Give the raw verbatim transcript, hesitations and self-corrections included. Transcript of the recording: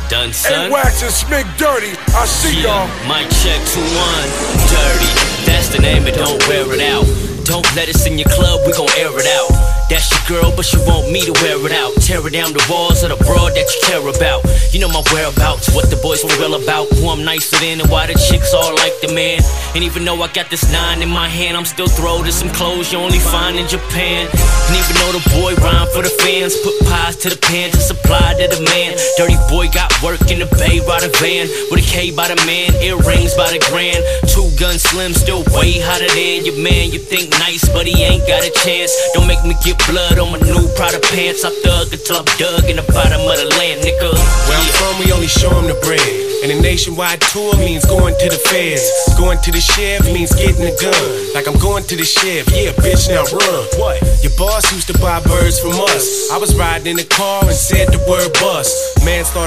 done, son. Hey, Wax and Smick Dirty, I see Yeah, y'all. mic check two one. Dirty, that's the name, but don't wear it out. Don't let us in your club, we gon' air it out. That's your girl, but she want me to wear it out. Tear it down the walls of the broad that you care about. You know my whereabouts, what the boys for real about. Who I'm nicer than and why the chicks all like the man. And even though I got this nine in my hand, I'm still throwed to some clothes you only find in Japan. And even though the boy rhyme for the fans, put pies to the pan to supply to the man. Dirty boy got work in the bay, ride a van with a K by the man, earrings by the grand. Two gun slim, still way hotter than your man. You think nice, but he ain't got a chance. Don't make me get blood on my new Prada pants. I thug until I'm dug in the bottom of the land, nigga. Where I'm from, we only show them the bread. And a nationwide tour means going to the feds. Going to the sheriff means getting a gun. Like I'm going to the sheriff, yeah, bitch, now run. What? Your boss used to buy birds from us. I was riding in the car and said the word bust. Man started